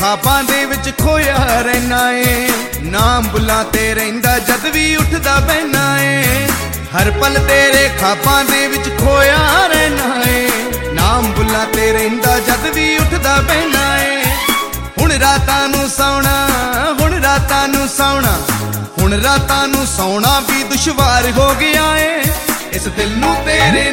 ਖਾਬਾਂ ਦੇ ਵਿੱਚ ਖੋਇਆ ਰਹਿਣਾ ਏ। ਨਾਮ ਬੁੱਲਾਂ ਤੇ ਰਹਿੰਦਾ ਜਦ ਵੀ ਉੱਠਦਾ ਬਹਿਣਾ ਏ। ਹਰ ਪਲ ਤੇਰੇ ਖਾਬਾਂ ਦੇ ਵਿੱਚ ਖੋਇਆ ਰਹਿਣਾ ਏ। ਨਾਮ ਬੁੱਲਾਂ ਤੇ ਰਹਿੰਦਾ ਜਦ ਵੀ ਉੱਠਦਾ ਬਹਿਣਾ ਏ। ਹੁਣ ਰਾਤਾਂ ਨੂੰ ਸੌਣਾ, ਹੁਣ ਰਾਤਾਂ ਨੂੰ ਸੌਣਾ, ਹੁਣ ਰਾਤਾਂ ਨੂੰ ਸੌਣਾ ਵੀ ਦੁਸ਼ਵਾਰ ਹੋ ਗਿਆ ਏ। ਇਸ ਦਿਲ ਨੂੰ ਤੇਰੇ